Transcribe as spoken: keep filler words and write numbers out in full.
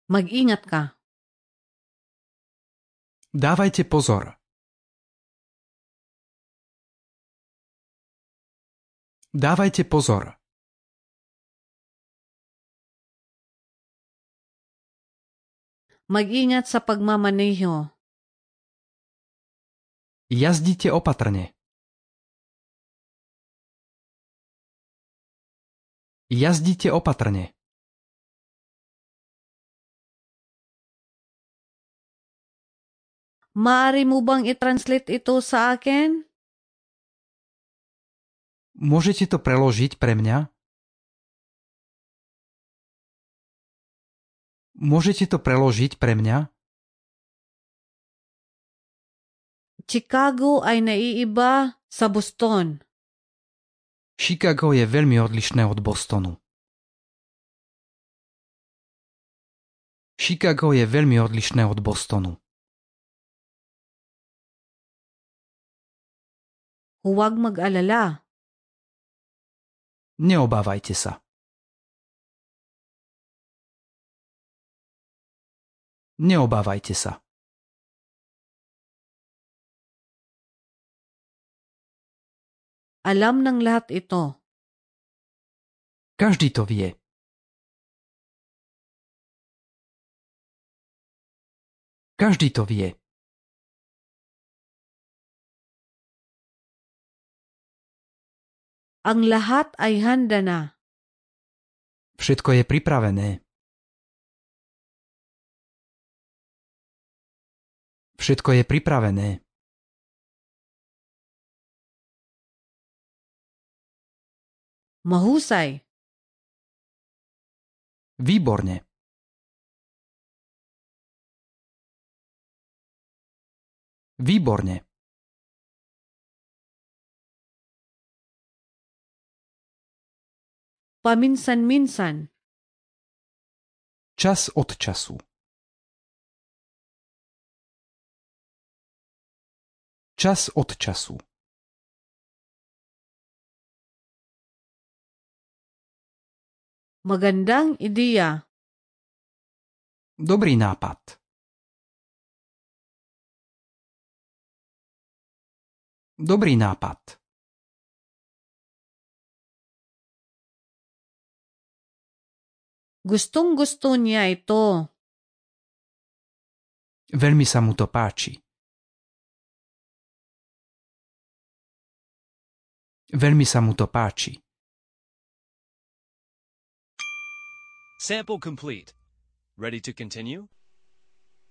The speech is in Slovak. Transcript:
Mag-ingat ka. Dávajte pozor. Dávajte pozor. Mag-ingat sa pagmamaneho. Jazdite opatrne. Jazdite opatrne. Maaari mo bang i-translate ito sa akin? Môžete to preložiť pre mňa? Môžete to preložiť pre mňa? Chicago ay naiiba sa Boston. Chicago je veľmi odlišné od Bostonu. Chicago je veľmi odlišné od Bostonu. Huwag mag-alala. Neobávajte sa. Neobávajte sa. Alam ng lahat ito. Každý to vie. Každý to vie. Ang lahat ay handa na. Všetko je pripravené. Všetko je pripravené. Mahusay. Výborne. Výborne. Paminsan-minsan. Čas od času. Čas od času. Magandang ideya. Dobrý nápad. Dobrý nápad. Gustong-gusto niya ito. Veľmi sa mu to páči. Veľmi sa mu to páči. Sample complete. Ready to continue?